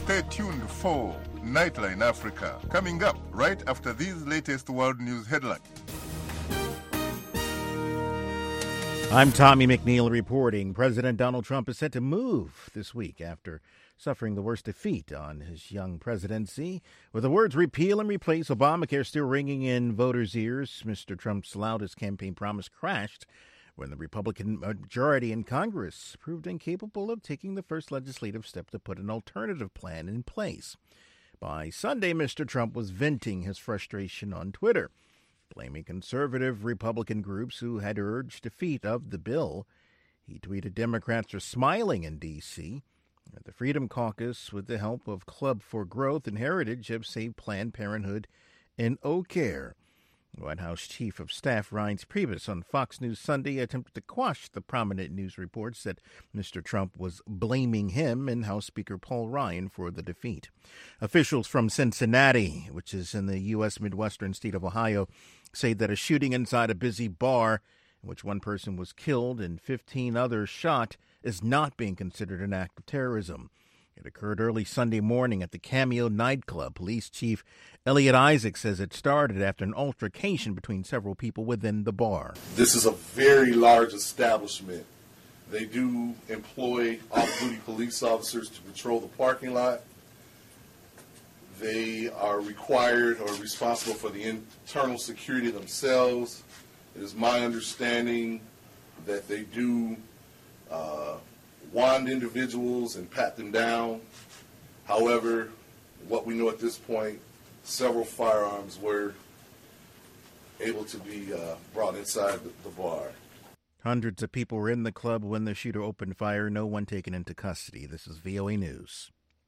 Stay tuned for Nightline Africa, coming up right after these latest world news headlines. I'm Tommy McNeil reporting. President Donald Trump is set to move this week after suffering the worst defeat on his young presidency. With the words repeal and replace Obamacare still ringing in voters' ears, Mr. Trump's loudest campaign promise crashed when the Republican majority in Congress proved incapable of taking the first legislative step to put an alternative plan in place. By Sunday, Mr. Trump was venting his frustration on Twitter, blaming conservative Republican groups who had urged defeat of the bill. He tweeted Democrats are smiling in D.C. The Freedom Caucus, with the help of Club for Growth and Heritage, have saved Planned Parenthood and O'Care. White House Chief of Staff Reince Priebus on Fox News Sunday attempted to quash the prominent news reports that Mr. Trump was blaming him and House Speaker Paul Ryan for the defeat. Officials from Cincinnati, which is in the U.S. Midwestern state of Ohio, say that a shooting inside a busy bar in which one person was killed and 15 others shot is not being considered an act of terrorism. It occurred early Sunday morning at the Cameo nightclub. Police Chief Elliot Isaac says it started after an altercation between several people within the bar. This is a very large establishment. They do employ off-duty police officers to patrol the parking lot. They are required or responsible for the internal security themselves. It is my understanding that they do wand individuals and pat them down. However, what we know at this point, several firearms were able to be brought inside the bar. Hundreds of people were in the club when the shooter opened fire. No one taken into custody. This is VOA News.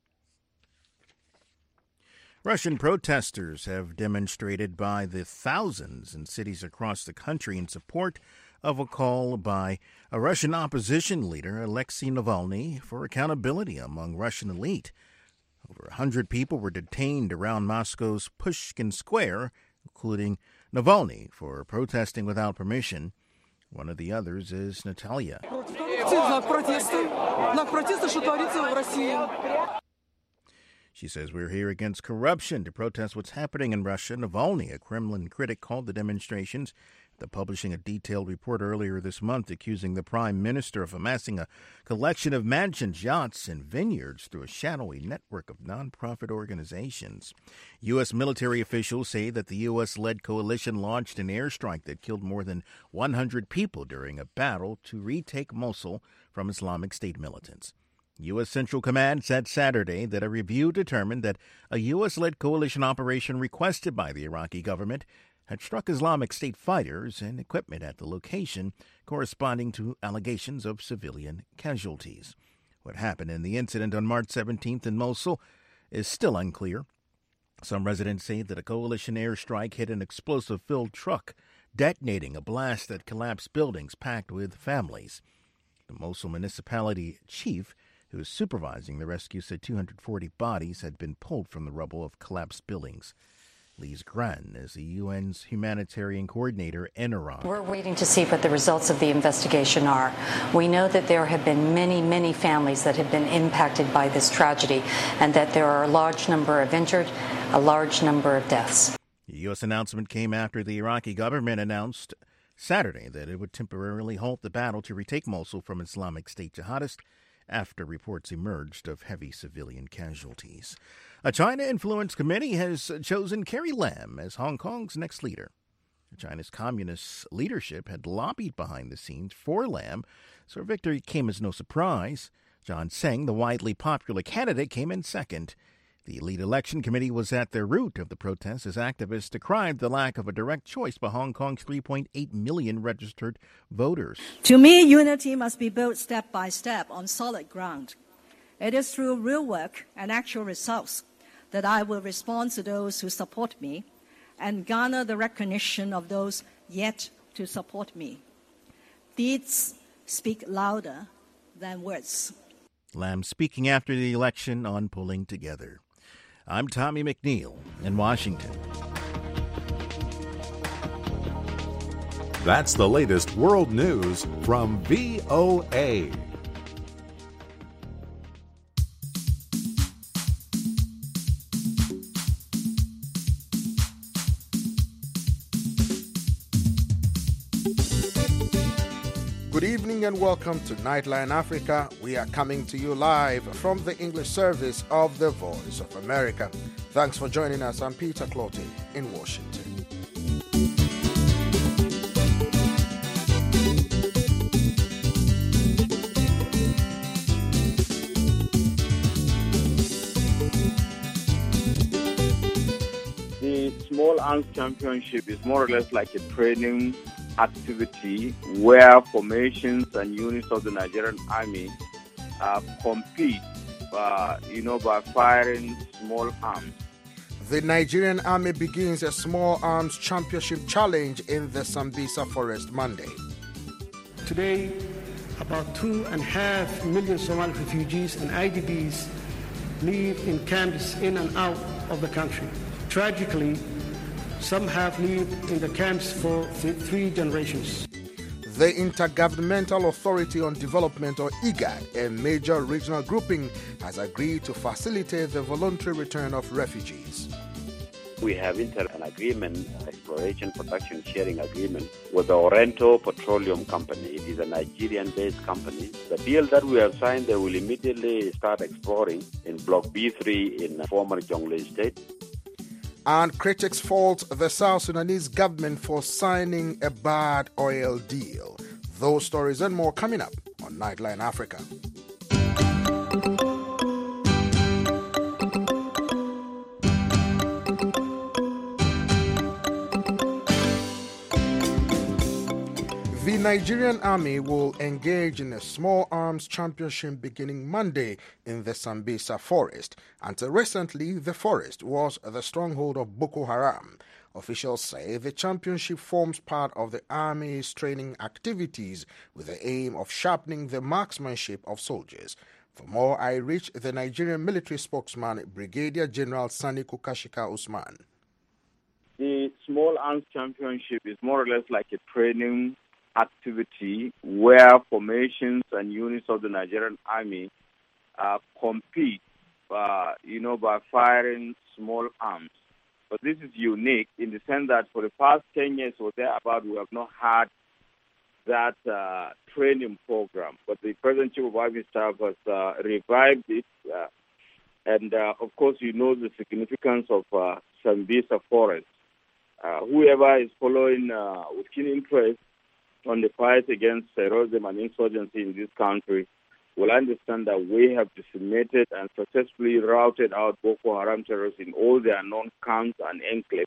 Russian protesters have demonstrated by the thousands in cities across the country in support of a call by a Russian opposition leader, Alexei Navalny, for accountability among Russian elite. Over 100 people were detained around Moscow's Pushkin Square, including Navalny, for protesting without permission. One of the others is Natalia. She says, we're here against corruption to protest what's happening in Russia. Navalny, a Kremlin critic, called the demonstrations after publishing a detailed report earlier this month accusing the prime minister of amassing a collection of mansions, yachts, and vineyards through a shadowy network of nonprofit organizations. U.S. military officials say that the U.S.-led coalition launched an airstrike that killed more than 100 people during a battle to retake Mosul from Islamic State militants. U.S. Central Command said Saturday that a review determined that a U.S.-led coalition operation requested by the Iraqi government had struck Islamic State fighters and equipment at the location, corresponding to allegations of civilian casualties. What happened in the incident on March 17th in Mosul is still unclear. Some residents say that a coalition airstrike hit an explosive-filled truck, detonating a blast that collapsed buildings packed with families. The Mosul municipality chief, who is supervising the rescue, said 240 bodies had been pulled from the rubble of collapsed buildings. Lise Gran is the UN's humanitarian coordinator in Iran. We're waiting to see what the results of the investigation are. We know that there have been many, many families that have been impacted by this tragedy, and that there are a large number of injured, a large number of deaths. The U.S. announcement came after the Iraqi government announced Saturday that it would temporarily halt the battle to retake Mosul from Islamic State jihadists after reports emerged of heavy civilian casualties. A China-influenced committee has chosen Carrie Lam as Hong Kong's next leader. China's communist leadership had lobbied behind the scenes for Lam, so her victory came as no surprise. John Tseng, the widely popular candidate, came in second. The elite election committee was at the root of the protests as activists decried the lack of a direct choice by Hong Kong's 3.8 million registered voters. To me, unity must be built step by step on solid ground. It is through real work and actual results that I will respond to those who support me and garner the recognition of those yet to support me. Deeds speak louder than words. Lam speaking after the election on pulling together. I'm Tommy McNeil in Washington. That's the latest world news from VOA. Good evening and welcome to Nightline Africa. We are coming to you live from the English service of the Voice of America. Thanks for joining us. I'm Peter Clottey in Washington. The Small Arms Championship is more or less like a training activity where formations and units of the Nigerian Army compete, by firing small arms. The Nigerian Army begins a Small Arms Championship challenge in the Sambisa Forest Monday. Today, about 2.5 million Somali refugees and IDPs live in camps in and out of the country. Tragically, some have lived in the camps for 3 generations. The Intergovernmental Authority on Development, or IGAD, a major regional grouping, has agreed to facilitate the voluntary return of refugees. We have entered an agreement, exploration production sharing agreement, with the Orento Petroleum Company. It is a Nigerian-based company. The deal that we have signed, they will immediately start exploring in Block B3 in former Jonglei State. And critics fault the South Sudanese government for signing a bad oil deal. Those stories and more coming up on Nightline Africa. The Nigerian Army will engage in a Small Arms Championship beginning Monday in the Sambisa Forest. Until recently, the forest was the stronghold of Boko Haram. Officials say the championship forms part of the Army's training activities with the aim of sharpening the marksmanship of soldiers. For more, I reached the Nigerian military spokesman, Brigadier General Sani Kukashika Usman. The Small Arms Championship is more or less like a training activity where formations and units of the Nigerian Army compete, by firing small arms. But this is unique in the sense that for the past 10 years or thereabout, we have not had that training program. But the present Chief of Army Staff has revived it. And of course, the significance of Sambisa Forest. Whoever is following with keen interest on the fight against terrorism and insurgency in this country will understand that we have decimated and successfully routed out Boko Haram terrorists in all their known camps and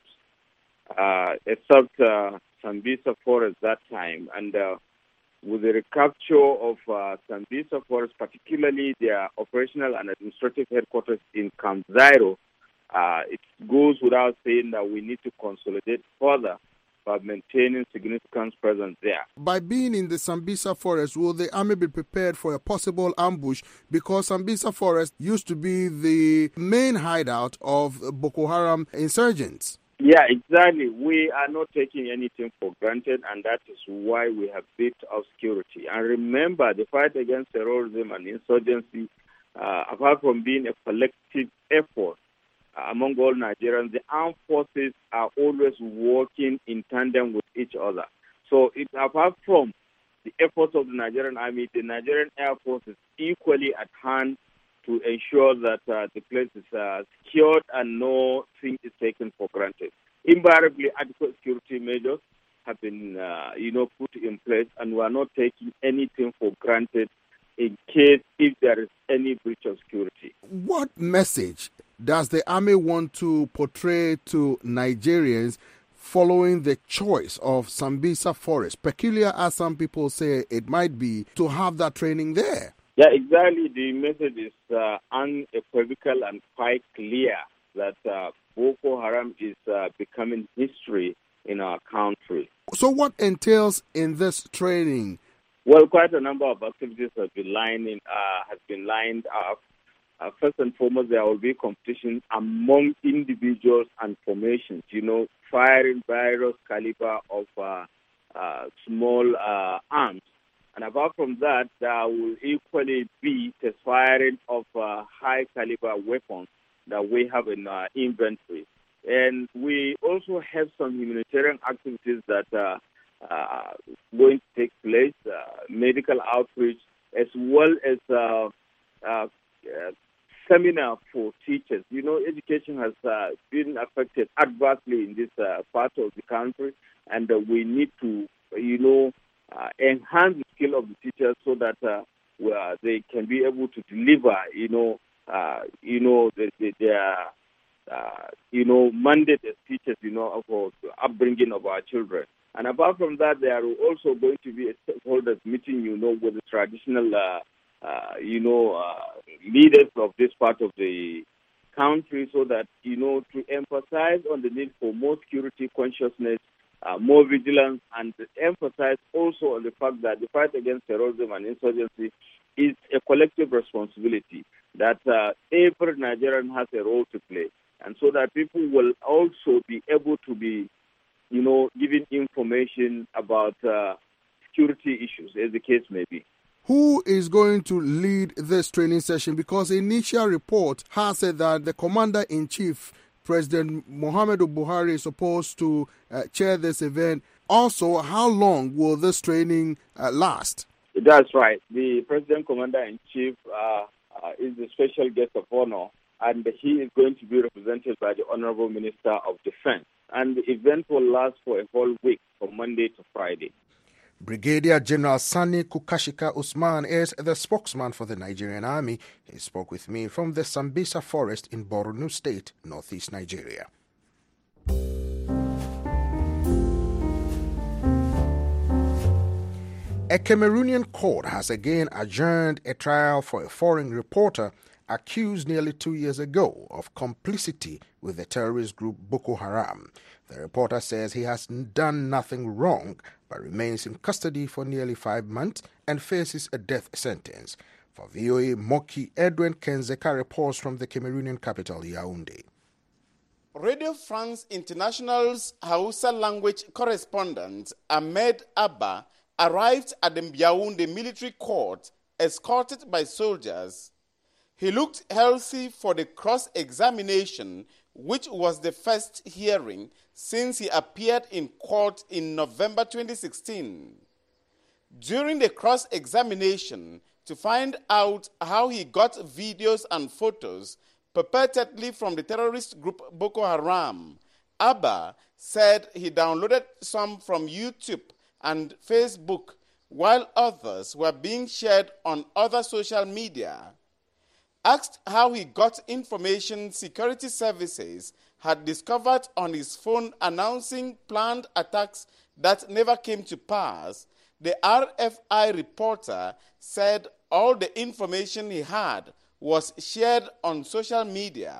enclaves, except Sambisa Forest that time. And with the recapture of Sambisa Forest, particularly their operational and administrative headquarters in Camp Zairo, it goes without saying that we need to consolidate further by maintaining significant presence there. By being in the Sambisa Forest, will the army be prepared for a possible ambush? Because Sambisa Forest used to be the main hideout of Boko Haram insurgents. Yeah, exactly. We are not taking anything for granted, and that is why we have built our security. And remember, the fight against terrorism and insurgency, apart from being a collective effort, among all Nigerians, the armed forces are always working in tandem with each other. So apart from the efforts of the Nigerian Army, the Nigerian Air Force is equally at hand to ensure that the place is secured and nothing is taken for granted. Invariably, adequate security measures have been, put in place, and we are not taking anything for granted in case if there is any breach of security. What message does the army want to portray to Nigerians following the choice of Sambisa Forest, peculiar as some people say it might be, to have that training there? Yeah, exactly. The message is unequivocal and quite clear that Boko Haram is becoming history in our country. So what entails in this training? Well, quite a number of activities have been lined up. First and foremost, there will be competition among individuals and formations, firing various caliber of small arms. And apart from that, there will equally be the firing of high caliber weapons that we have in our inventory. And we also have some humanitarian activities that going to take place, medical outreach, as well as seminar for teachers. You know, education has been affected adversely in this part of the country, and we need to, enhance the skill of the teachers so that they can be able to deliver, their mandate as teachers, for the upbringing of our children. And apart from that, there are also going to be a stakeholders meeting, with the traditional leaders of this part of the country, so that, to emphasize on the need for more security consciousness, more vigilance, and emphasize also on the fact that the fight against terrorism and insurgency is a collective responsibility, that every Nigerian has a role to play, and so that people will also be able to be, giving information about security issues, as the case may be. Who is going to lead this training session? Because the initial report has said that the Commander-in-Chief, President Muhammadu Buhari, is supposed to chair this event. Also, how long will this training last? That's right. The President Commander-in-Chief is the special guest of honor, and he is going to be represented by the Honorable Minister of Defense. And the event will last for a whole week, from Monday to Friday. Brigadier General Sani Kukashika Usman is the spokesman for the Nigerian Army. He spoke with me from the Sambisa Forest in Borno State, northeast Nigeria. A Cameroonian court has again adjourned a trial for a foreign reporter accused nearly 2 years ago of complicity with the terrorist group Boko Haram. The reporter says he has done nothing wrong but remains in custody for nearly 5 months and faces a death sentence. For VOA Moki, Edwin Kenzeka reports from the Cameroonian capital, Yaoundé. Radio France International's Hausa language correspondent Ahmed Abba arrived at the Yaoundé military court escorted by soldiers. He looked healthy for the cross-examination, which was the first hearing since he appeared in court in November 2016. During the cross-examination, to find out how he got videos and photos purportedly from the terrorist group Boko Haram, Abba said he downloaded some from YouTube and Facebook, while others were being shared on other social media. Asked how he got information security services had discovered on his phone announcing planned attacks that never came to pass, the RFI reporter said all the information he had was shared on social media.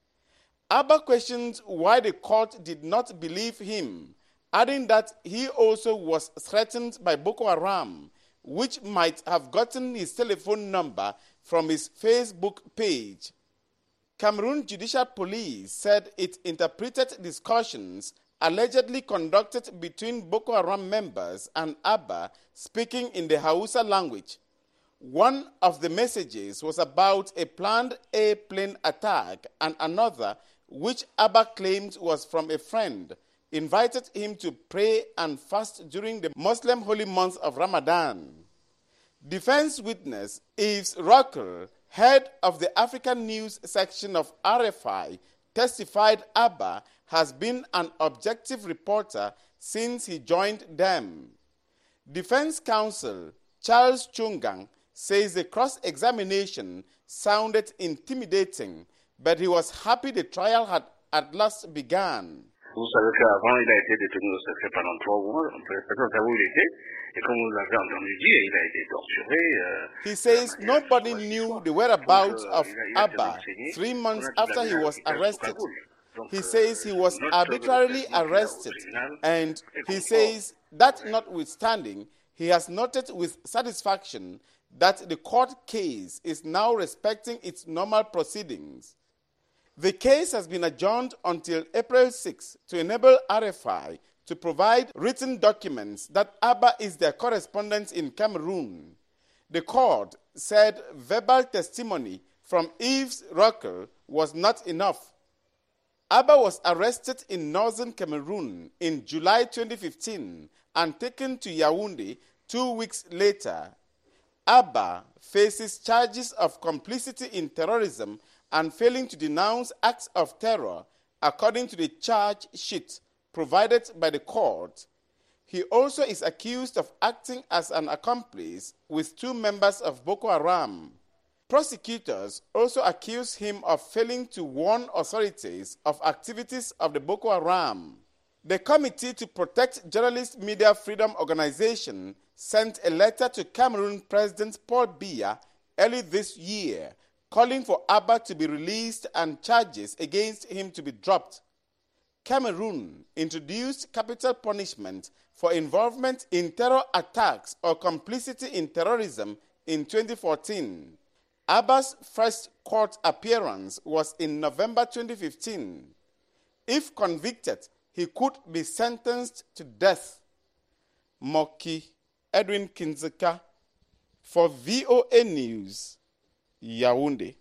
Abba questioned why the court did not believe him, adding that he also was threatened by Boko Haram, which might have gotten his telephone number from his Facebook page. Cameroon Judicial Police said it interpreted discussions allegedly conducted between Boko Haram members and Abba speaking in the Hausa language. One of the messages was about a planned airplane attack, and another, which Abba claimed was from a friend, invited him to pray and fast during the Muslim holy month of Ramadan. Defense witness Yves Rocker, head of the African News section of RFI, testified Abba has been an objective reporter since he joined them. Defense counsel Charles Chungang says the cross-examination sounded intimidating, but he was happy the trial had at last begun. Vous savez qu'avant, il a été détenu au secret pendant 3 mois. Personne ne savait où il était. Et comme vous l'avez entendu dire, il a été torturé. He says nobody knew the whereabouts of Abba 3 months after he was arrested. He says he was arbitrarily arrested, and he says that notwithstanding, he has noted with satisfaction that the court case is now respecting its normal proceedings. The case has been adjourned until April 6 to enable RFI to provide written documents that Abba is their correspondent in Cameroon. The court said verbal testimony from Yves Rocker was not enough. Abba was arrested in northern Cameroon in July 2015 and taken to Yaoundé 2 weeks later. Abba faces charges of complicity in terrorism and failing to denounce acts of terror, according to the charge sheet provided by the court. He also is accused of acting as an accomplice with 2 members of Boko Haram. Prosecutors also accuse him of failing to warn authorities of activities of the Boko Haram. The Committee to Protect Journalist Media Freedom Organization sent a letter to Cameroon President Paul Biya early this year, calling for Abba to be released and charges against him to be dropped. Cameroon introduced capital punishment for involvement in terror attacks or complicity in terrorism in 2014. Abba's first court appearance was in November 2015. If convicted, he could be sentenced to death. Moki Edwin Kinzeka for VOA News, Yaoundé.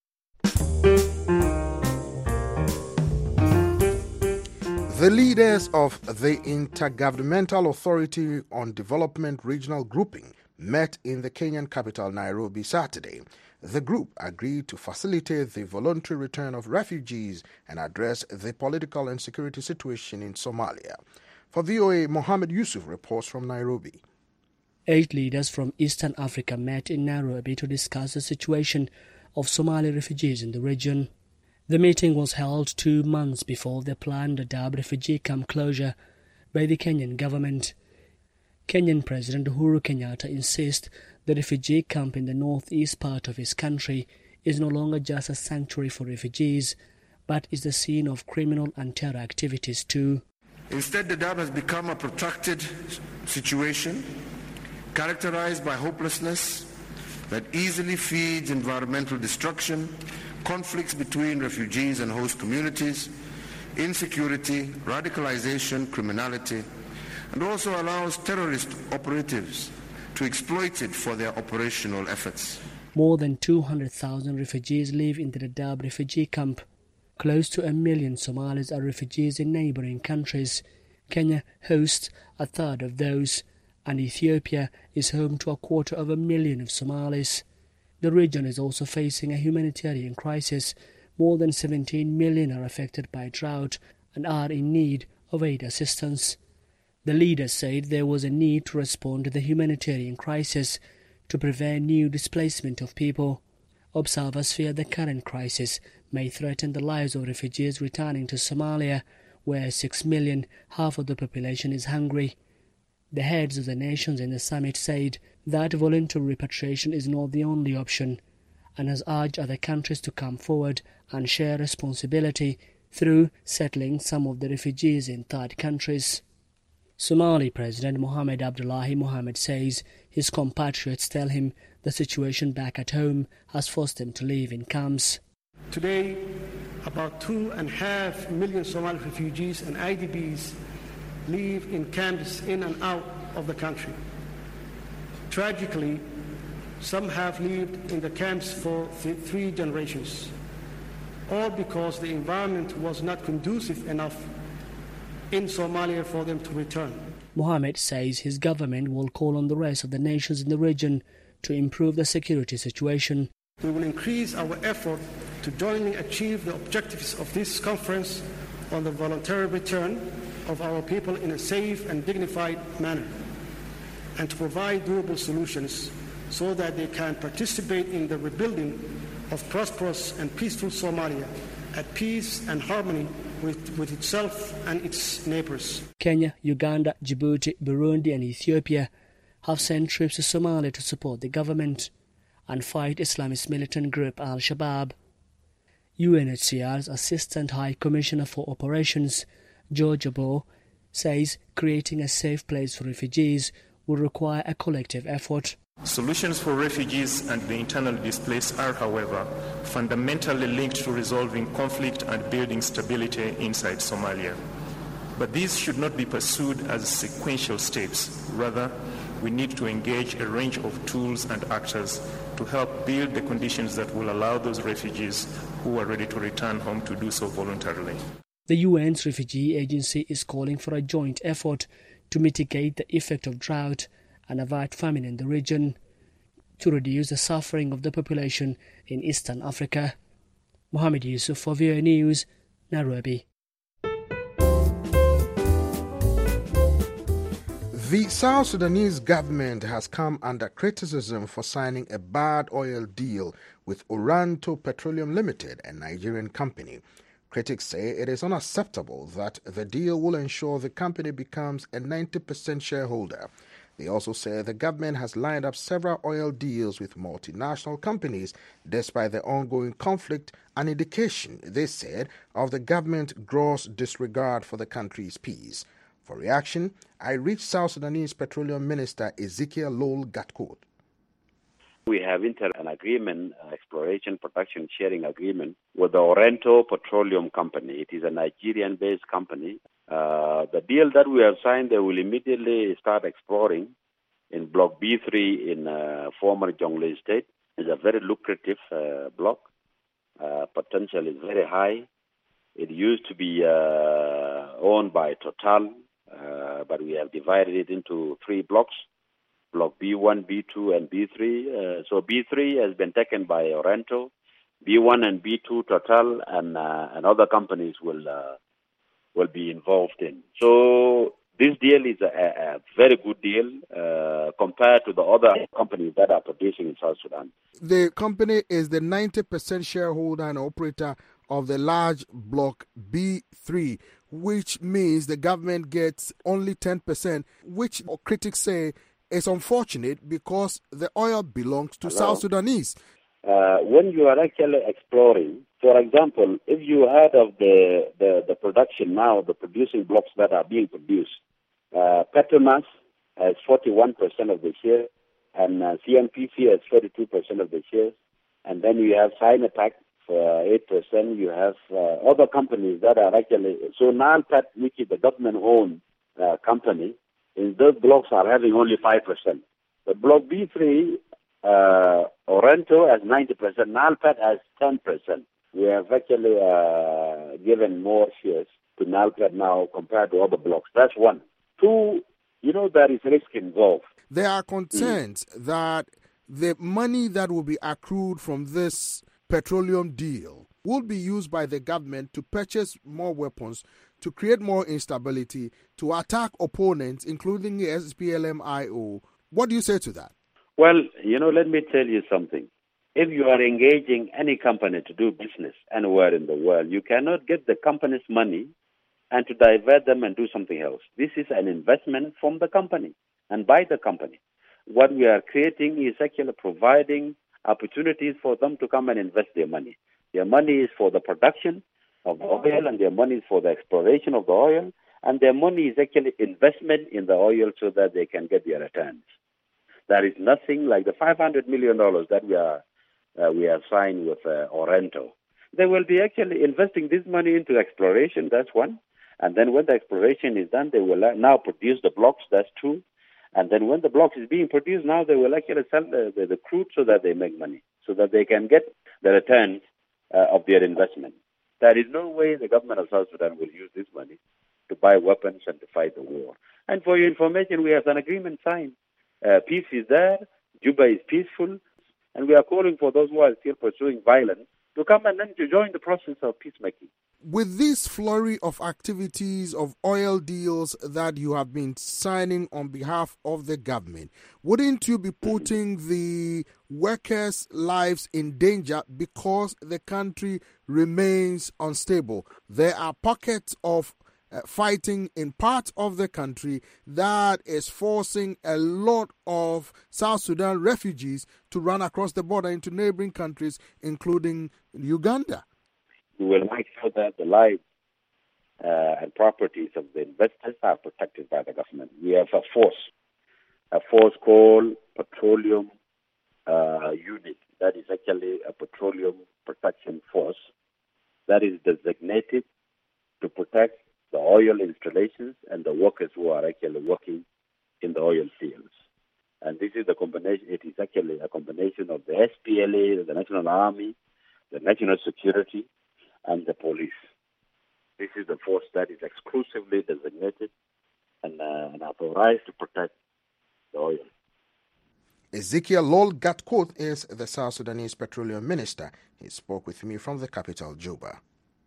The leaders of the Intergovernmental Authority on Development Regional Grouping met in the Kenyan capital Nairobi Saturday. The group agreed to facilitate the voluntary return of refugees and address the political and security situation in Somalia. For VOA, Mohammed Yusuf reports from Nairobi. 8 leaders from Eastern Africa met in Nairobi to discuss the situation of Somali refugees in the region. The meeting was held 2 months before the planned Dadaab refugee camp closure by the Kenyan government. Kenyan President Uhuru Kenyatta insists the refugee camp in the northeast part of his country is no longer just a sanctuary for refugees, but is the scene of criminal and terror activities too. Instead, Dadaab has become a protracted situation characterized by hopelessness that easily feeds environmental destruction, conflicts between refugees and host communities, insecurity, radicalization, criminality, and also allows terrorist operatives to exploit it for their operational efforts. More than 200,000 refugees live in the Dadaab refugee camp. Close to 1 million Somalis are refugees in neighboring countries. Kenya hosts a third of those, and Ethiopia is home to 250,000 of Somalis. The region is also facing a humanitarian crisis. More than 17 million are affected by drought and are in need of aid assistance. The leaders said there was a need to respond to the humanitarian crisis to prevent new displacement of people. Observers fear the current crisis may threaten the lives of refugees returning to Somalia, where 6 million, half of the population, is hungry. The heads of the nations in the summit said that voluntary repatriation is not the only option, and has urged other countries to come forward and share responsibility through settling some of the refugees in third countries. Somali President Mohamed Abdullahi Mohamed says his compatriots tell him the situation back at home has forced them to live in camps. Today, about 2.5 million Somali refugees and IDPs live in camps in and out of the country. Tragically, some have lived in the camps for 3 generations, all because the environment was not conducive enough in Somalia for them to return. Mohamed says his government will call on the rest of the nations in the region to improve the security situation. We will increase our effort to jointly achieve the objectives of this conference on the voluntary return of our people in a safe and dignified manner, and to provide durable solutions so that they can participate in the rebuilding of prosperous and peaceful Somalia at peace and harmony with itself and its neighbors. Kenya, Uganda, Djibouti, Burundi and Ethiopia have sent troops to Somalia to support the government and fight Islamist militant group Al-Shabaab. UNHCR's Assistant High Commissioner for Operations, George Obo, says creating a safe place for refugees will require a collective effort. Solutions for refugees and the internally displaced are, however, fundamentally linked to resolving conflict and building stability inside Somalia. But these should not be pursued as sequential steps. Rather, we need to engage a range of tools and actors to help build the conditions that will allow those refugees who are ready to return home to do so voluntarily. The UN's refugee agency is calling for a joint effort to mitigate the effect of drought and avoid famine in the region to reduce the suffering of the population in Eastern Africa. Mohammed Yusuf for VOA News, Nairobi. The South Sudanese government has come under criticism for signing a bad oil deal with Oranto Petroleum Limited, a Nigerian company. Critics say it is unacceptable that the deal will ensure the company becomes a 90% shareholder. They also say the government has lined up several oil deals with multinational companies despite the ongoing conflict, an indication, they said, of the government's gross disregard for the country's peace. For reaction, I reached South Sudanese Petroleum Minister Ezekiel Lol Gatkot. We have entered an agreement, exploration production sharing agreement, with the Oranto Petroleum Company. It is a Nigerian-based company. The deal that we have signed, they will immediately start exploring in Block B3 in former Jonglei State. It's a very lucrative block. Potential is very high. It used to be owned by Total, but we have divided it into 3 blocks. Block B1, B2, and B3. So B3 has been taken by Oranto. B1 and B2, Total, and other companies will be involved in. So this deal is a very good deal compared to the other companies that are producing in South Sudan. The company is the 90% shareholder and operator of the large block B3, which means the government gets only 10%, which critics say is unfortunate because the oil belongs to South Sudanese. When you are actually exploring, for example, if you heard of the production now, the producing blocks that are being produced, Petronas has 41% of the share, and CNPC has 32% of the shares, and then you have Sinopec for 8%. You have other companies that are actually, so NALPET, which is the government-owned company, in those blocks are having only 5%. The block B3, Oranto has 90%, NALPET has 10%. We have actually given more shares to NALPET now compared to other blocks. That's one. 2, there is risk involved. There are concerns that the money that will be accrued from this petroleum deal will be used by the government to purchase more weapons, to create more instability, to attack opponents, including the SPLM-IO. What do you say to that? Well, let me tell you something. If you are engaging any company to do business anywhere in the world, you cannot get the company's money and to divert them and do something else. This is an investment from the company and by the company. What we are creating is actually providing opportunities for them to come and invest their money. Their money is for the production of the oil, and their money is for the exploration of the oil, and their money is actually investment in the oil so that they can get their returns. There is nothing like the $500 million that we have signed with Oranto. They will be actually investing this money into exploration, that's one. And then when the exploration is done, they will now produce the blocks, that's 2. And then when the block is being produced, now they will actually sell the crude so that they make money, so that they can get the returns of their investment. There is no way the government of South Sudan will use this money to buy weapons and to fight the war. And for your information, we have an agreement signed. Peace is there, Juba is peaceful, and we are calling for those who are still pursuing violence to come and then to join the process of peacemaking. With this flurry of activities of oil deals that you have been signing on behalf of the government, wouldn't you be putting the workers' lives in danger because the country remains unstable? There are pockets of fighting in parts of the country that is forcing a lot of South Sudan refugees to run across the border into neighboring countries, including Uganda. We will make sure that the lives and properties of the investors are protected by the government. We have a force called Petroleum Unit. That is actually a petroleum protection force that is designated to protect the oil installations and the workers who are actually working in the oil fields. And this is the combination. It is actually a combination of the SPLA, the National Army, the national security, and the police. This is the force that is exclusively designated and authorized to protect the oil. Ezekiel Lol Gatkouth is the South Sudanese Petroleum Minister. He spoke with me from the capital, Juba.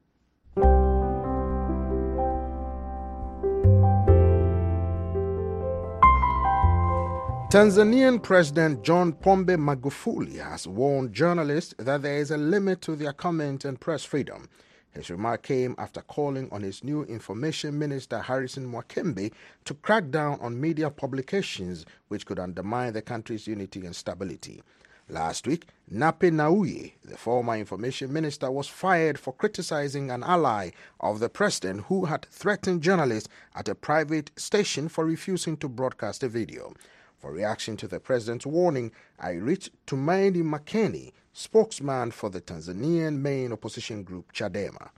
Tanzanian President John Pombe Magufuli has warned journalists that there is a limit to their comment and press freedom. His remark came after calling on his new Information Minister Harrison Mwakembe to crack down on media publications which could undermine the country's unity and stability. Last week, Nape Nnauye, the former Information Minister, was fired for criticizing an ally of the president who had threatened journalists at a private station for refusing to broadcast a video. For reaction to the president's warning, I reached Tumaini Makeni, spokesman for the Tanzanian main opposition group Chadema.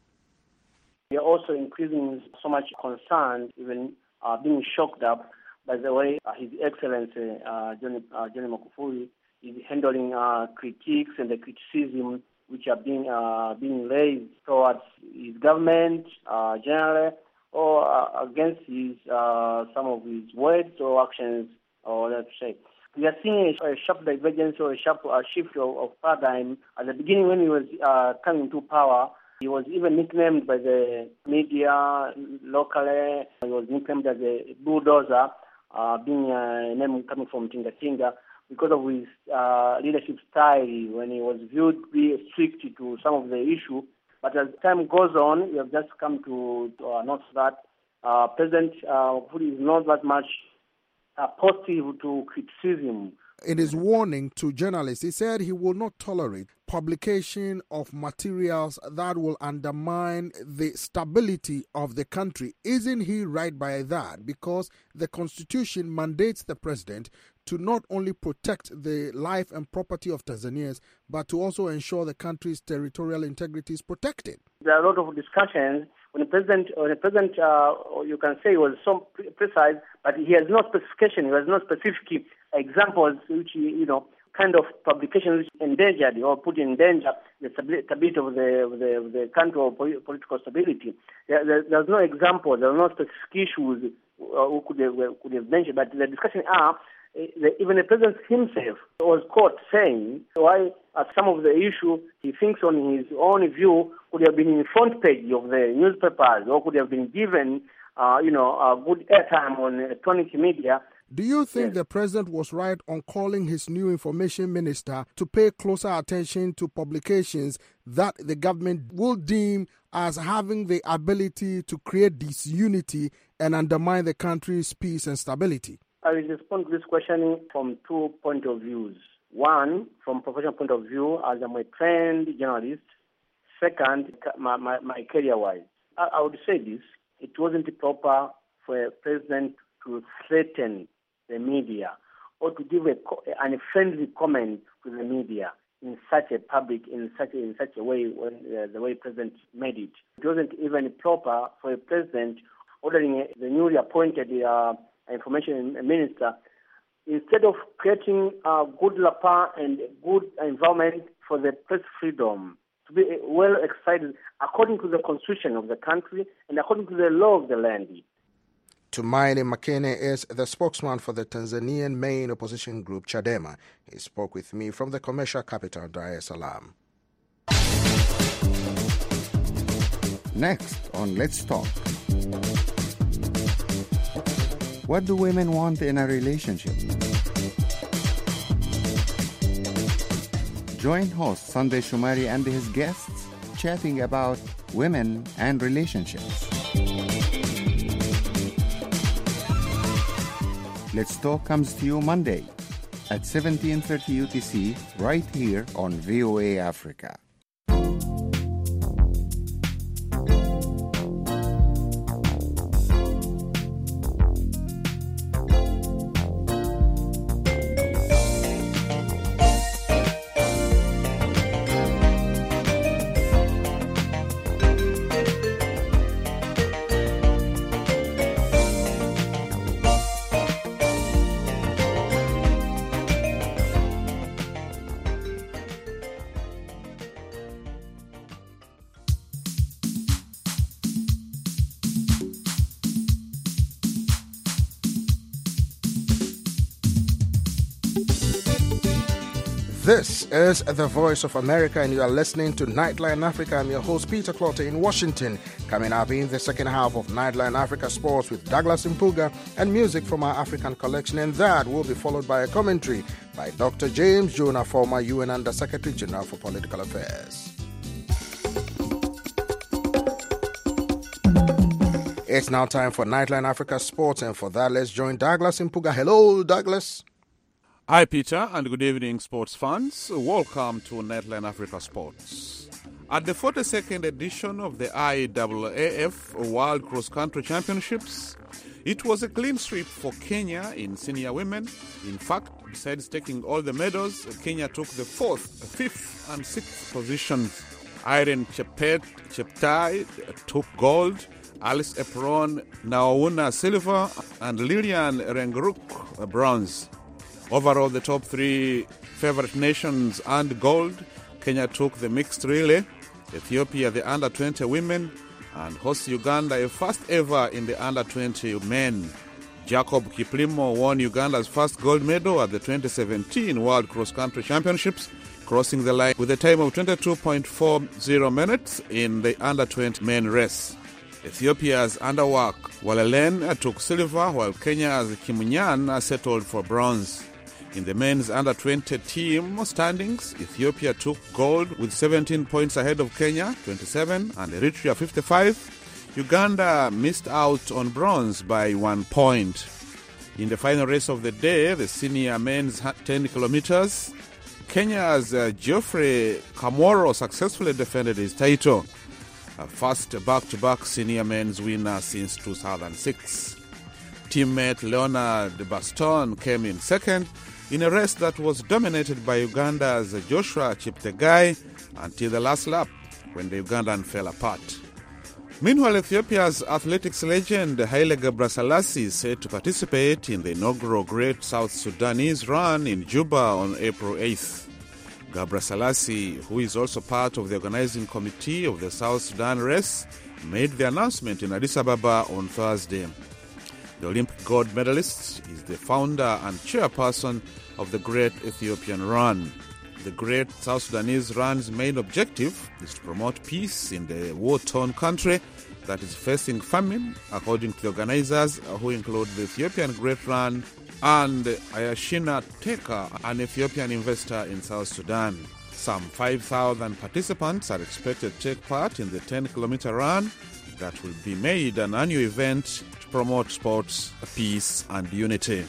We are also increasing so much concern, even being shocked up by the way His Excellency John Magufuli is handling critiques and the criticism which are being raised towards his government generally, or against his some of his words or actions. Or let's say, we are seeing a sharp divergence or a sharp shift of paradigm. At the beginning, when he was coming to power, he was even nicknamed by the media locally. He was nicknamed as a bulldozer, being a name coming from Tinga Tinga, because of his leadership style when he was viewed to be strict to some of the issue. But as time goes on, we have just come to note that President Magufuli is not that much positive to criticism. In his warning to journalists, he said he will not tolerate publication of materials that will undermine the stability of the country. Isn't he right by that? Because the Constitution mandates the president to not only protect the life and property of Tanzanians, but to also ensure the country's territorial integrity is protected. There are a lot of discussions. When the president, you can say, was so precise, but he has no specification, he has no specific examples which, kind of publications which endangered or put in danger the stability of the country or political stability. There's no example, there are no specific issues who could have mentioned, but the discussion even the president himself was caught saying why some of the issue he thinks on his own view could have been in the front page of the newspapers or could have been given, a good airtime on electronic media. Do you think the president was right on calling his new information minister to pay closer attention to publications that the government will deem as having the ability to create disunity and undermine the country's peace and stability? I will respond to this question from 2 points of views. One, from professional point of view, as I'm a trained journalist. Second, my career-wise. I would say this, it wasn't proper for a president to threaten the media or to give an unfriendly comment to the media in such a way when the way President made it. It wasn't even proper for a president ordering the newly appointed information minister, instead of creating a good rapport and good environment for the press freedom, to be well exercised according to the constitution of the country and according to the law of the land. Tumaini Makeni is the spokesman for the Tanzanian main opposition group Chadema. He spoke with me from the commercial capital, Dar es Salaam. Next on Let's Talk. What do women want in a relationship? Join host Sunday Shumari and his guests chatting about women and relationships. Let's Talk comes to you Monday at 17:30 UTC right here on VOA Africa. This is the Voice of America, and you are listening to Nightline Africa. I'm your host, Peter Clotter, in Washington. Coming up in the second half of Nightline Africa Sports with Douglas Mpuga and music from our African collection, and that will be followed by a commentary by Dr. James Jonah, former UN Under-Secretary General for Political Affairs. It's now time for Nightline Africa Sports, and for that, let's join Douglas Mpuga. Hello, Douglas. Hi, Peter, and good evening, sports fans. Welcome to Nightline Africa Sports. At the 42nd edition of the IAAF World Cross Country Championships, it was a clean sweep for Kenya in senior women. In fact, besides taking all the medals, Kenya took the 4th, 5th, and 6th positions. Irene Cheptai took gold, Alice Epron Naouna silver, and Lilian Rengruk bronze. Overall, the top three favorite nations earned gold. Kenya took the mixed relay, Ethiopia the under-20 women, and host Uganda a first ever in the under-20 men. Jacob Kiplimo won Uganda's first gold medal at the 2017 World Cross Country Championships, crossing the line with a time of 22.40 minutes in the under-20 men race. Ethiopia's underwork Walelen took silver, while Kenya's Kimunyan settled for bronze. In the men's under-20 team standings, Ethiopia took gold with 17 points ahead of Kenya, 27, and Eritrea, 55. Uganda missed out on bronze by 1 point. In the final race of the day, the senior men's 10 kilometers, Kenya's Geoffrey Kamoro successfully defended his title, a first back-to-back senior men's winner since 2006. Teammate Leonard Baston came in second in a race that was dominated by Uganda's Joshua Cheptegei until the last lap, when the Ugandan fell apart. Meanwhile, Ethiopia's athletics legend Haile Gebrselassie is set to participate in the inaugural Great South Sudanese Run in Juba on April 8th. Gebrselassie, who is also part of the organizing committee of the South Sudan race, made the announcement in Addis Ababa on Thursday. The Olympic gold medalist is the founder and chairperson of the Great Ethiopian Run. The Great South Sudanese Run's main objective is to promote peace in the war-torn country that is facing famine, according to the organizers, who include the Ethiopian Great Run and Ayashina Teka, an Ethiopian investor in South Sudan. Some 5,000 participants are expected to take part in the 10-kilometer run that will be made an annual event to promote sports, peace, and unity.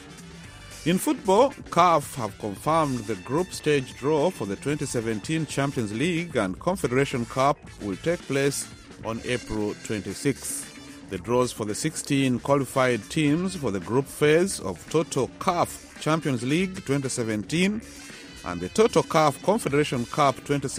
In football, CAF have confirmed the group stage draw for the 2017 Champions League and Confederation Cup will take place on April 26th. The draws for the 16 qualified teams for the group phase of Toto CAF Champions League 2017 and the Toto CAF Confederation Cup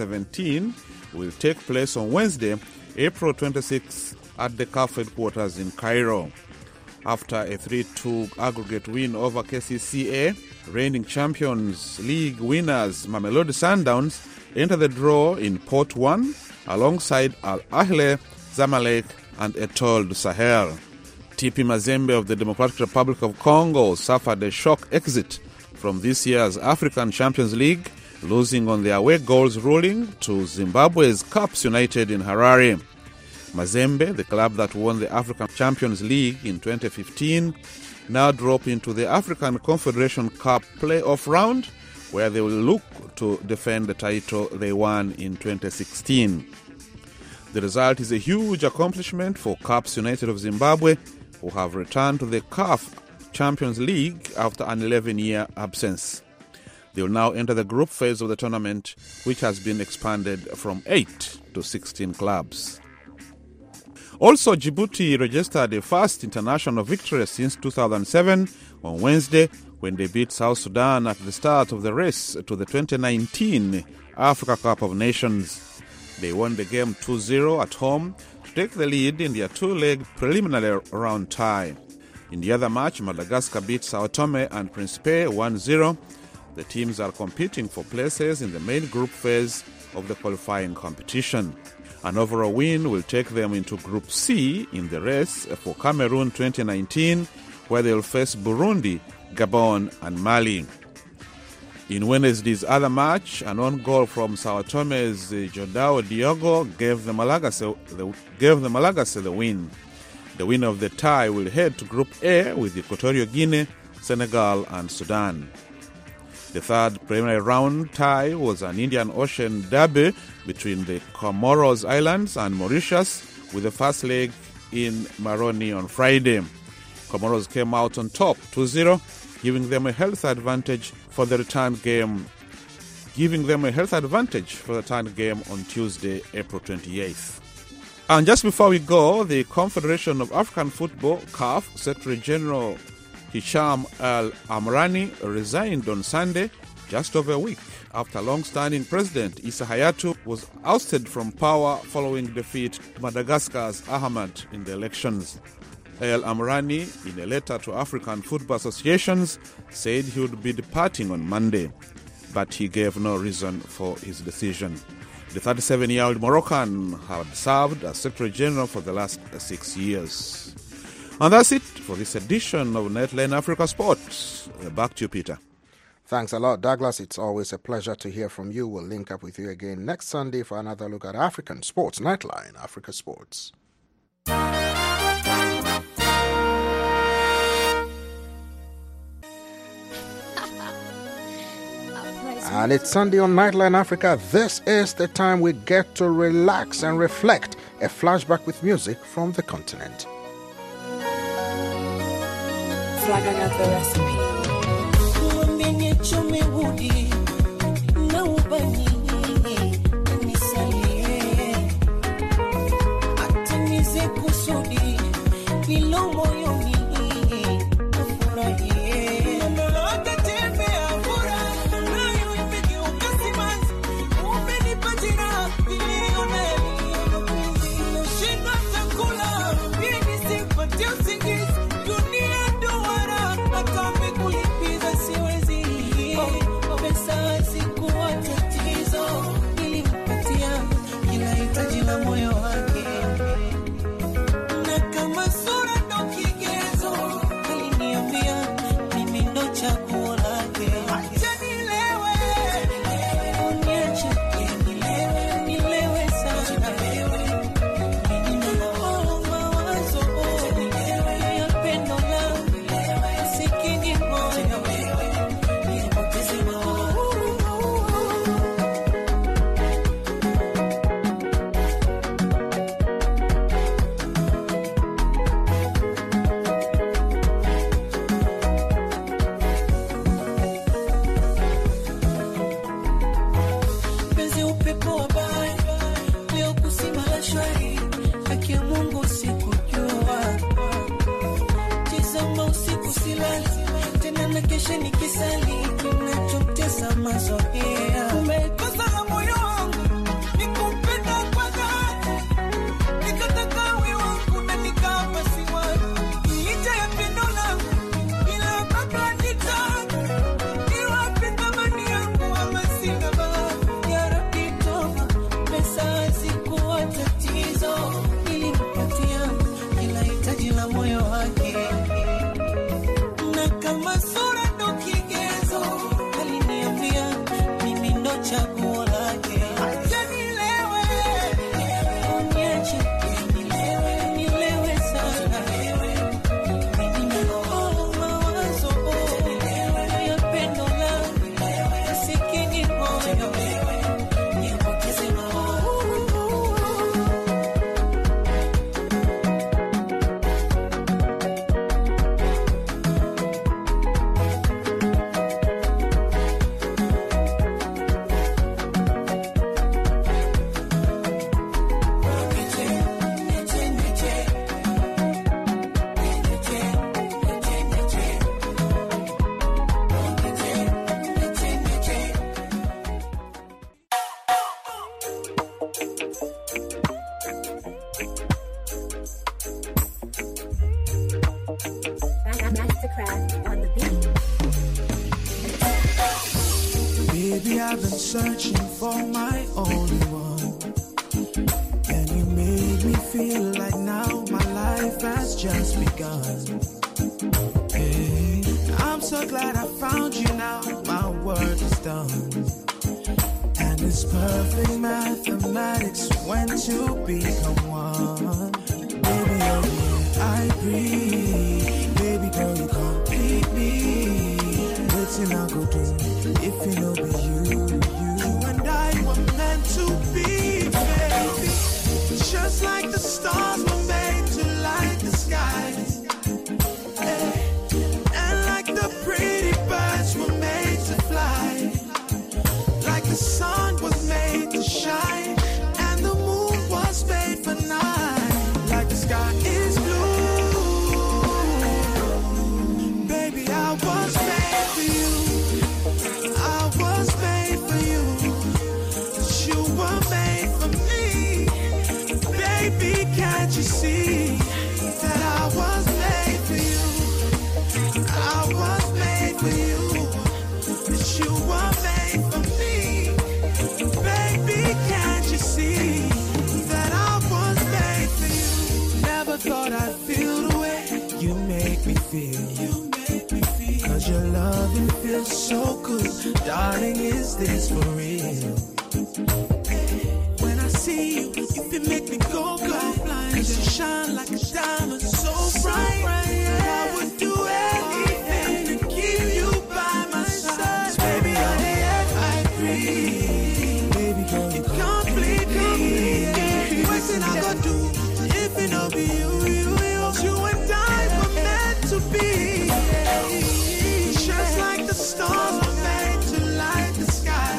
2017 will take place on Wednesday, April 26th at the CAF headquarters in Cairo. After a 3-2 aggregate win over KCCA, reigning Champions League winners Mamelodi Sundowns enter the draw in Port 1 alongside Al Ahly, Zamalek and Etoile du Sahel. TP Mazembe of the Democratic Republic of Congo suffered a shock exit from this year's African Champions League, losing on the away goals ruling to Zimbabwe's Caps United in Harare. Mazembe, the club that won the African Champions League in 2015, now drop into the African Confederation Cup playoff round, where they will look to defend the title they won in 2016. The result is a huge accomplishment for Caps United of Zimbabwe, who have returned to the CAF Champions League after an 11-year absence. They will now enter the group phase of the tournament, which has been expanded from 8 to 16 clubs. Also, Djibouti registered a first international victory since 2007 on Wednesday when they beat South Sudan at the start of the race to the 2019 Africa Cup of Nations. They won the game 2-0 at home to take the lead in their two-leg preliminary round tie. In the other match, Madagascar beat Sao Tome and Principe 1-0. The teams are competing for places in the main group phase of the qualifying competition. An overall win will take them into Group C in the race for Cameroon 2019, where they will face Burundi, Gabon, and Mali. In Wednesday's other match, an own goal from Sao Tome's Jordao Diogo gave the Malagasy the win. The winner of the tie will head to Group A with Equatorial Guinea, Senegal and Sudan. The third preliminary round tie was an Indian Ocean derby between the Comoros Islands and Mauritius, with the first leg in Maroni on Friday. Comoros came out on top 2-0, giving them a health advantage for the return game on Tuesday, April 28th. And just before we go, the Confederation of African Football, CAF, Secretary General Hisham Al Amrani resigned on Sunday, just over a week after long-standing President Issa Hayatou was ousted from power following defeat to Madagascar's Ahmad in the elections. Al Amrani, in a letter to African football associations, said he would be departing on Monday, but he gave no reason for his decision. The 37-year-old Moroccan had served as Secretary General for the last 6 years. And that's it for this edition of Nightline Africa Sports. Back to you, Peter. Thanks a lot, Douglas. It's always a pleasure to hear from you. We'll link up with you again next Sunday for another look at African sports. Nightline Africa Sports. And it's Sunday on Nightline Africa. This is the time we get to relax and reflect. A flashback with music from the continent. Flag, I got the recipe. Baby, I've been searching for my only one, and you made me feel like now my life has just begun. Hey, I'm so glad I found you now. My world is done. And it's perfect mathematics when two become one. Baby, oh yeah, I breathe. Baby girl, you complete me. Waiting I go do if you know be you. You and I were meant to be, baby. Just like the stars were made to light the skies. And like the pretty birds were made to fly. Like the sun was made to shine. And the moon was made for night. Like the sky is blue. Baby, I was made for you. I was made for you. But you were made for me. Baby, can't you see that I was made for you? I was made for you. But you were made for me. Baby, can't you see that I was made for you? Never thought I'd feel the way you make me feel. Cause your loving feels so good. Darling, is this for real? When I see you, you make me go blind. Cause you shine like a diamond, so bright. And I would do anything to keep you by my side. Baby, on the air I breathe. Baby girl, you complete me. What's it I gonna do if it don't be you? You and I were meant to be. Just like the stars were made to light the sky.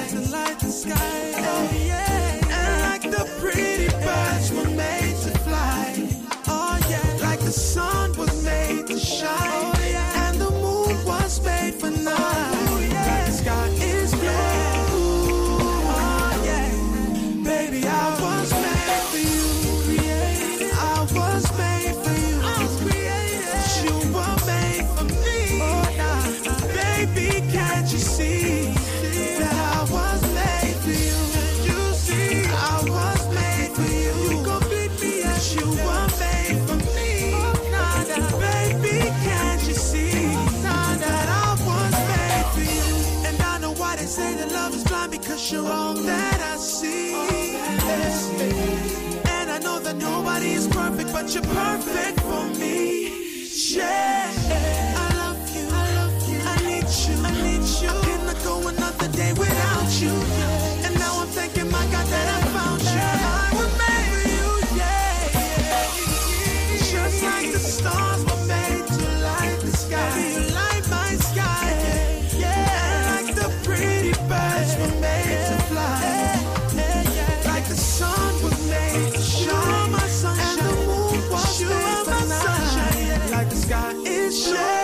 And like the pretty birds were made to fly. Oh yeah, like the sun was made to shine. Oh, yeah. And the moon was made for night. Oh, yeah. Like the sky is blue. Oh yeah, baby, I was made for you. I was made for you. But you were made for me. Oh, nah. Baby, can't you see that I was made for you? You see, I was made for you. You complete me as you were made for me. Nah, baby, can't you see that I was made for you? And I know why they say that love is blind, because you're all that I see. And I know that nobody is perfect, but you're perfect for me. Yeah, I love you. I need you. I cannot go another day without you. And now I'm thanking my God that I found you. I was made for you, yeah. Just like the stars were made to light the sky. You light my sky, yeah. And like the pretty birds were made to fly. Like the sun was made to shine. And the moon was made for night. Like the sky is blue.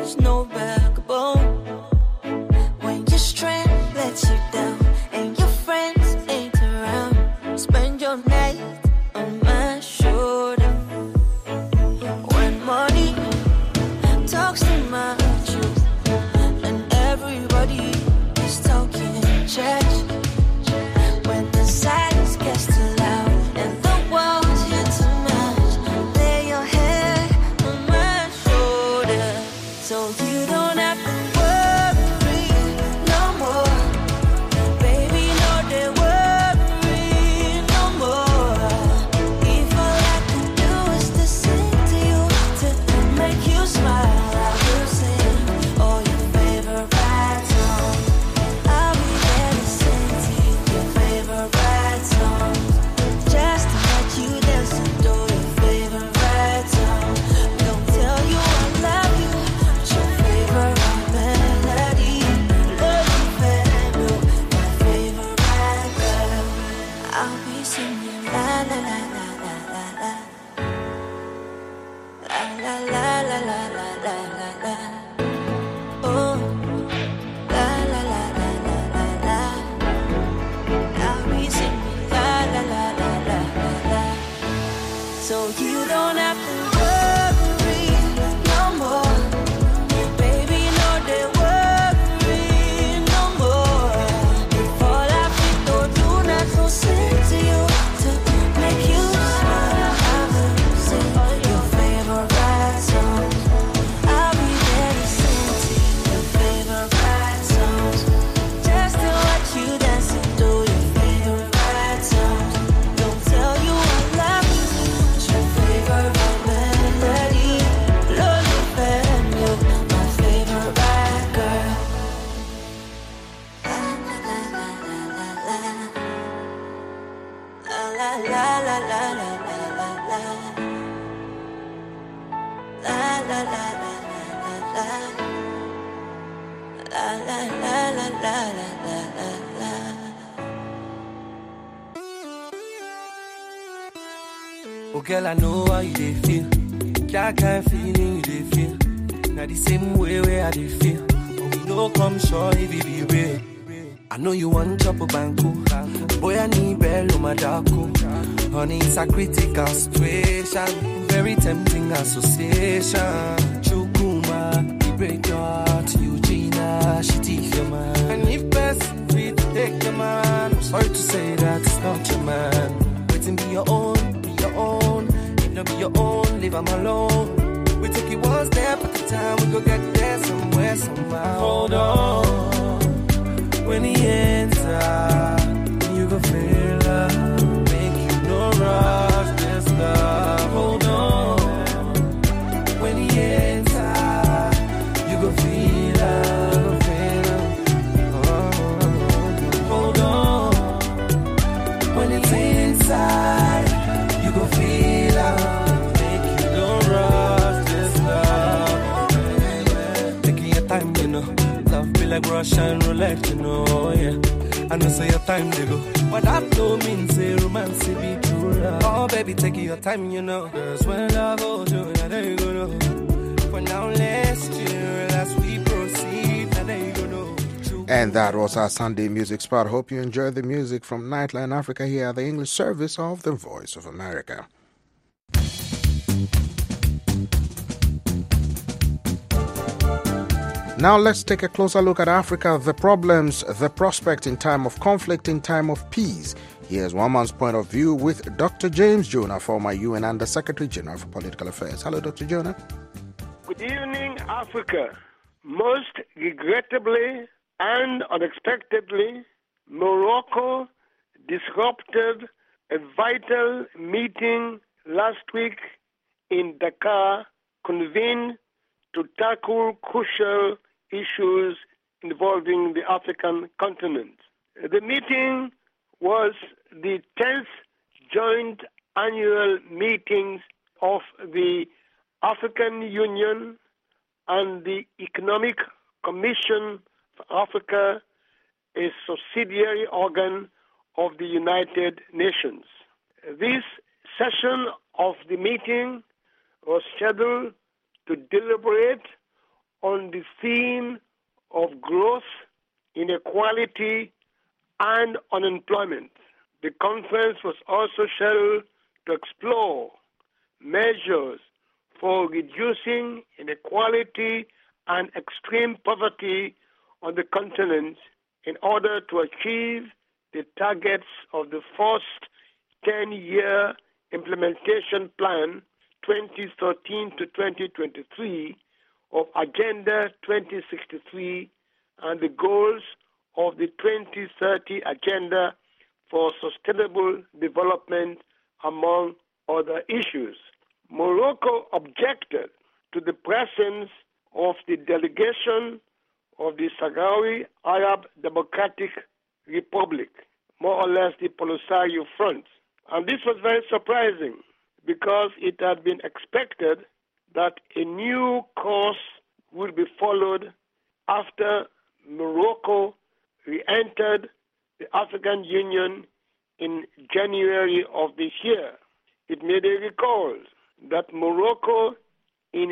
there's no backbone. When your strength lets you down and your friends ain't around, spend your night on my shoulder. When money talks too much and everybody is talking trash, when the silence gets too loud and the walls here too much, lay your head on my shoulder, so you don't have to worry no more. Baby, no, they worry no more. If all I can do is to sing to you, to make you smile, I will sing all your favorite songs. I'll be there to sing to you your favorite songs, just to let you dance and do your favorite songs. Don't tell you I love you, but your favorite melody. Love you, family, my favorite girl. I'll be singing la la la la la la la. La la la la la la la la. Oh, la la la la la la la. I'll be singing la la la la la la la. So you don't have to worry no more. Baby, no, they worry no more. If all I fit or do not so sing to you, to make you smile, I will sing your favorite songs. I'll be there to sing to you your favorite songs, just to watch you dance and do your favorite songs. Don't tell you I love you, but your favorite melody. Love you, family, my favorite girl. La la la la la la la la. La la la la la la la. La la la la la la la la. Oh girl, I know how you dey feel. That kind of feeling you dey feel. Now the same way where I dey feel. Oh, we no come sure if it be real. I know you want chop a banco. Boy, I need bello madako. Honey, it's a critical situation. Very tempting association. Chukuma, you break your heart. Eugenia, she teach your man. And if best fit take your man, I'm sorry to say that it's not your man. Waiting be your own, be your own. If not be your own, leave him alone. We take it one step at a time. We go get there somewhere, somehow. Hold on. When he enter, you go feel love. Make you no rush this love. Hold on. When he enter, you go feel love. Hold on. When it's inside, you go feel love. Make you no rush this love. Taking your time, you know. Love be like Russian roulette, you know, yeah. I know say your time they go, but that don't mean say romance be true love. Oh baby, take your time, you know. Cause when love goes you, yeah, there you go, no. For now, let's chill as we proceed, and there you go, no. And that was our Sunday music spot. Hope you enjoyed the music from Nightline Africa here at the English service of the Voice of America. Now let's take a closer look at Africa, the problems, the prospect in time of conflict, in time of peace. Here's one man's point of view with Dr. James Jonah, former UN Under Secretary General for Political Affairs. Hello, Dr. Jonah. Good evening, Africa. Most regrettably and unexpectedly, Morocco disrupted a vital meeting last week in Dakar, convened to tackle crucial issues involving the African continent. The meeting was the 10th joint annual meetings of the African Union and the Economic Commission for Africa, a subsidiary organ of the United Nations. This session of the meeting was scheduled to deliberate on the theme of growth, inequality, and unemployment. The conference was also scheduled to explore measures for reducing inequality and extreme poverty on the continent in order to achieve the targets of the first 10-year implementation plan 2013 to 2023 of Agenda 2063 and the goals of the 2030 Agenda for Sustainable Development, among other issues. Morocco objected to the presence of the delegation of the Sahrawi Arab Democratic Republic, more or less the Polisario Front. And this was very surprising because it had been expected that a new course would be followed after Morocco re-entered the African Union in January of this year. It may be recalled that Morocco in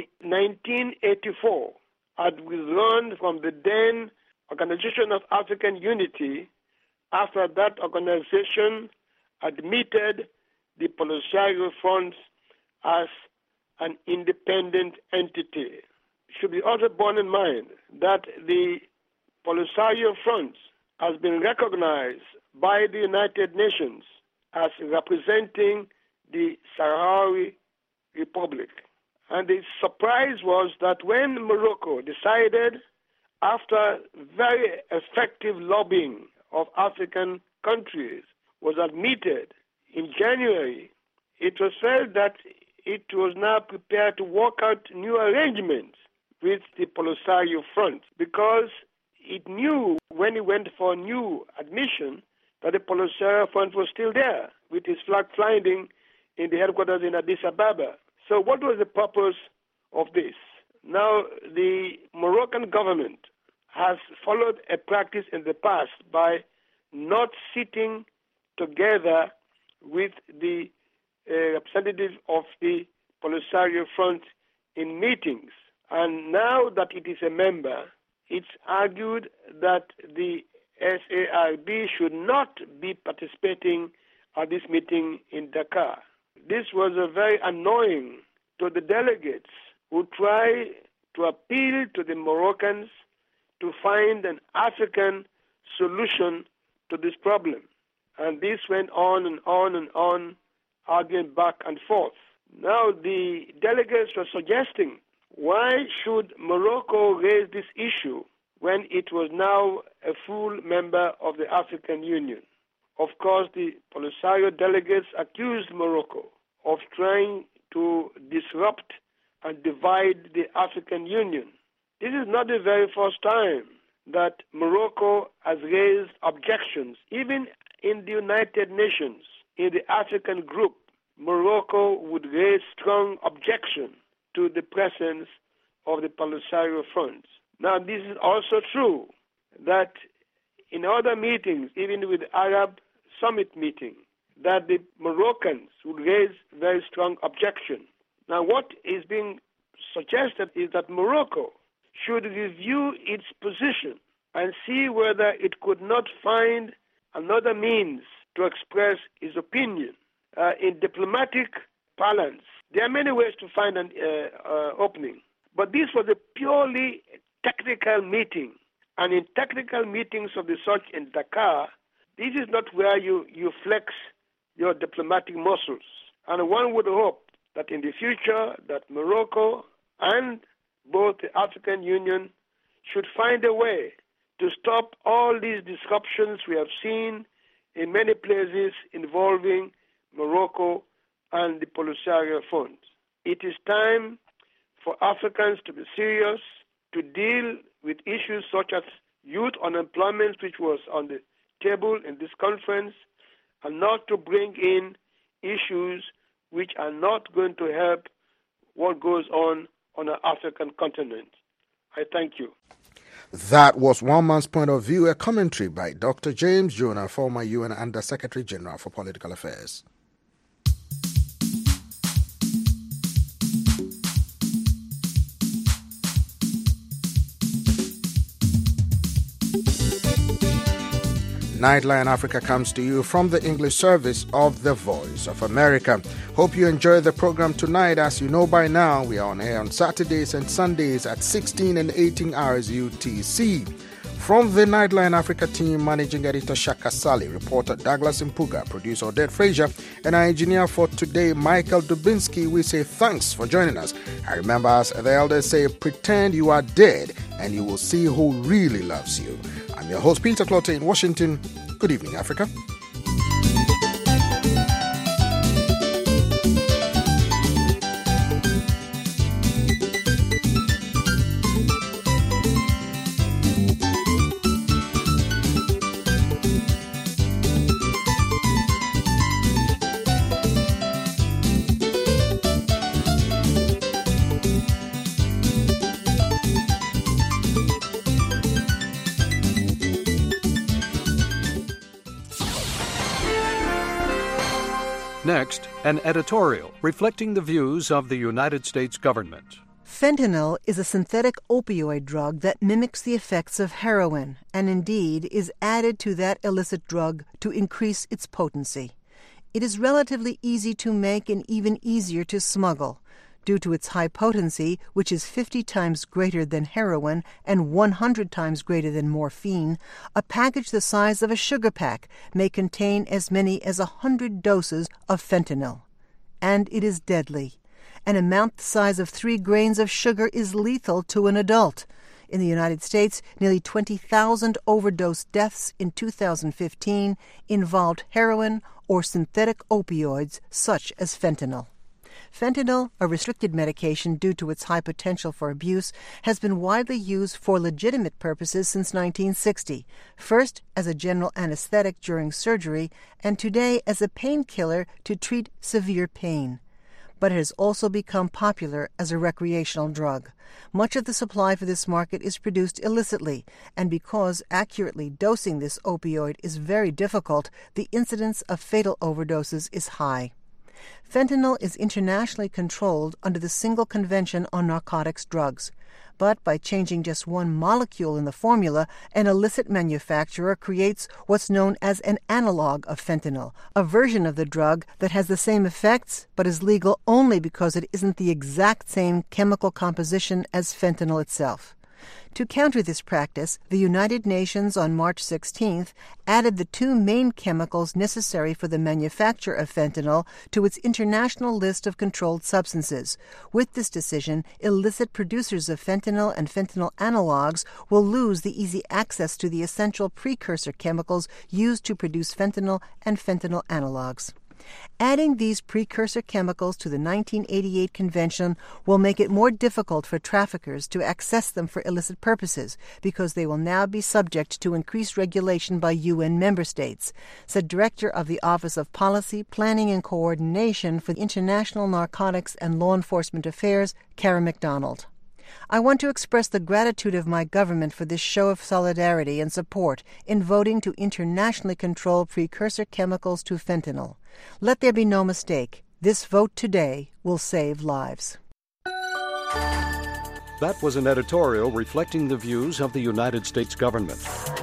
1984 had withdrawn from the then Organization of African Unity after that organization admitted the Polisario Front as an independent entity. It should be also borne in mind that the Polisario Front has been recognized by the United Nations as representing the Sahrawi Republic. And the surprise was that when Morocco decided, after very effective lobbying of African countries, was admitted in January, it was felt that it was now prepared to work out new arrangements with the Polisario Front because it knew when it went for new admission that the Polisario Front was still there with its flag flying in the headquarters in Addis Ababa. So what was the purpose of this? Now, the Moroccan government has followed a practice in the past by not sitting together with the representatives of the Polisario Front in meetings. And now that it is a member, it's argued that the SARB should not be participating at this meeting in Dakar. This was very annoying to the delegates who try to appeal to the Moroccans to find an African solution to this problem. And this went on and on and on, arguing back and forth. Now the delegates were suggesting, why should Morocco raise this issue when it was now a full member of the African Union? Of course, the Polisario delegates accused Morocco of trying to disrupt and divide the African Union. This is not the very first time that Morocco has raised objections. Even in the United Nations, in the African group, Morocco would raise strong objection to the presence of the Polisario Front. Now, this is also true that in other meetings, even with the Arab Summit meeting, that the Moroccans would raise very strong objection. Now, what is being suggested is that Morocco should review its position and see whether it could not find another means to express its opinion. In diplomatic parlance, there are many ways to find an opening. But this was a purely technical meeting. And in technical meetings of the sort in Dakar, this is not where you flex your diplomatic muscles. And one would hope that in the future that Morocco and both the African Union should find a way to stop all these disruptions we have seen in many places involving Morocco and the Polisario Front. It is time for Africans to be serious, to deal with issues such as youth unemployment, which was on the table in this conference, and not to bring in issues which are not going to help what goes on our African continent. I thank you. That was One Man's Point of View, a commentary by Dr. James Jonah, former UN Under-Secretary General for Political Affairs. Nightline Africa comes to you from the English service of the Voice of America. Hope you enjoy the program tonight. As you know by now, we are on air on Saturdays and Sundays at 16 and 18 hours UTC. From the Nightline Africa team, Managing Editor Shaka Sally, reporter Douglas Mpuga, producer Odette Frazier, and our engineer for today, Michael Dubinsky, we say thanks for joining us. I remember, as the elders say, pretend you are dead and you will see who really loves you. I'm your host, Peter Clotte in Washington. Good evening, Africa. Next, an editorial reflecting the views of the United States government. Fentanyl is a synthetic opioid drug that mimics the effects of heroin and indeed is added to that illicit drug to increase its potency. It is relatively easy to make and even easier to smuggle. Due to its high potency, which is 50 times greater than heroin and 100 times greater than morphine, a package the size of a sugar pack may contain as many as 100 doses of fentanyl. And it is deadly. An amount the size of 3 grains of sugar is lethal to an adult. In the United States, nearly 20,000 overdose deaths in 2015 involved heroin or synthetic opioids such as fentanyl. Fentanyl, a restricted medication due to its high potential for abuse, has been widely used for legitimate purposes since 1960, first as a general anesthetic during surgery, and today as a painkiller to treat severe pain. But it has also become popular as a recreational drug. Much of the supply for this market is produced illicitly, and because accurately dosing this opioid is very difficult, the incidence of fatal overdoses is high. Fentanyl is internationally controlled under the Single Convention on Narcotics Drugs. But by changing just one molecule in the formula, an illicit manufacturer creates what's known as an analog of fentanyl, a version of the drug that has the same effects but is legal only because it isn't the exact same chemical composition as fentanyl itself. To counter this practice, the United Nations on March 16th added the 2 main chemicals necessary for the manufacture of fentanyl to its international list of controlled substances. With this decision, illicit producers of fentanyl and fentanyl analogs will lose the easy access to the essential precursor chemicals used to produce fentanyl and fentanyl analogs. Adding these precursor chemicals to the 1988 convention will make it more difficult for traffickers to access them for illicit purposes because they will now be subject to increased regulation by UN member states, said Director of the Office of Policy, Planning and Coordination for International Narcotics and Law Enforcement Affairs, Kara McDonald. I want to express the gratitude of my government for this show of solidarity and support in voting to internationally control precursor chemicals to fentanyl. Let there be no mistake. This vote today will save lives. That was an editorial reflecting the views of the United States government.